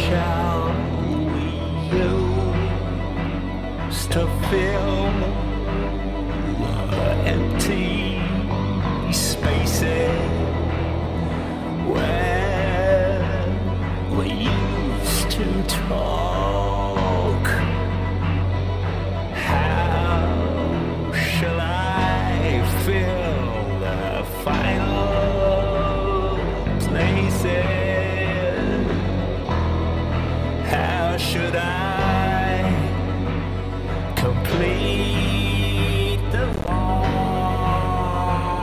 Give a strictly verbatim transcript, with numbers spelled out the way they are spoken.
shall we use to fill the empty spaces where we used to talk? How shall I fill the final places? How should I complete